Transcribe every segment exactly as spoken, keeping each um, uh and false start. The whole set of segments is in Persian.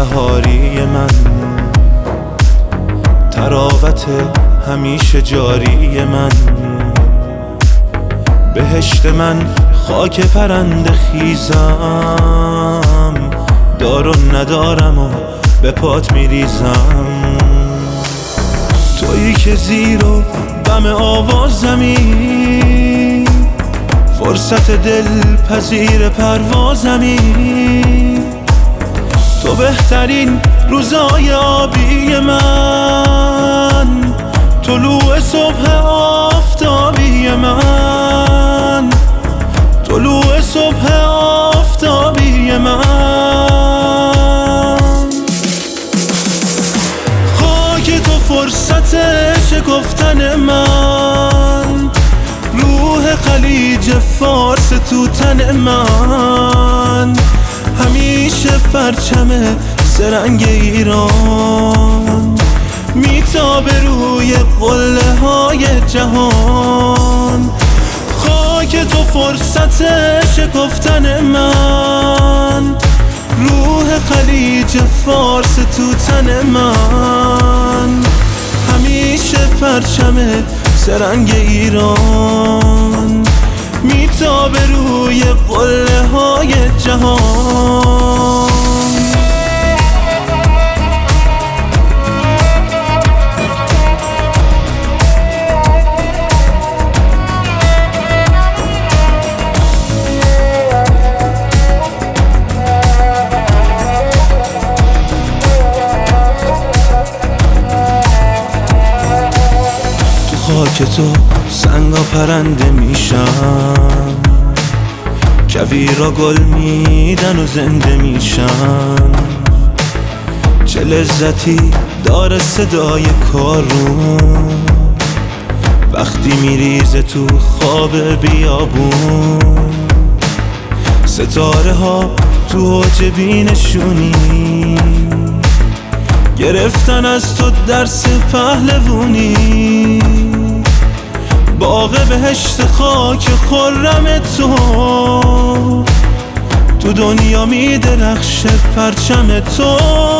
بهاری من، تراوت همیشه جاری من، بهشت من خاک پرنده خیزم، دار و ندارم و به پات میریزم. تویی که زیر و بم آوازمی، فرصت دل پذیر پروازمی، تو بهترین روزای آبی من، طلوع صبح آفتابی من، طلوع صبح آفتابی من. خاک تو فرصت شکفتن من، روح خلیج فارس تو تن من، همیشه پرچم سرنگ ایران میتابه روی قله های جهان. خاک تو فرصت شکفتن من، روح خلیج فارس تو تن من، همیشه پرچم سرنگ ایران میتابه روی قله های جهان. خاک تو سنگا پرنده میشم، کویرا گل میدن و زنده میشم. چه لذتی داره صدای کارون وقتی میریزه تو خواب بیابون. ستاره ها تو اوج بینشونی، گرفتن از تو درس پهلوونی. باغ بهشت خاک خرم تو، تو دنیا میدرخشه پرچم تو،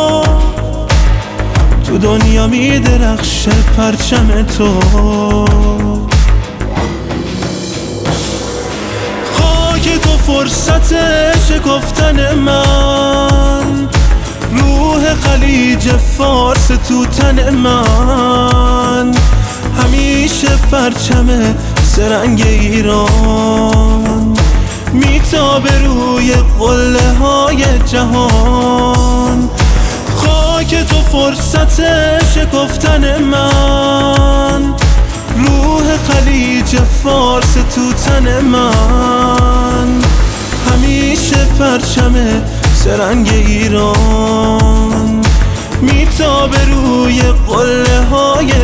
تو دنیا میدرخشه پرچم تو. خاک تو فرصت شکفتن من، روح خلیج فارس تو تن من، همیشه پرچم سرنگ ایران میتابه روی قله های جهان. خاک تو فرصت شکفتن من، روح خلیج فارس تو تن من، همیشه پرچم سرنگ ایران میتابه روی قله های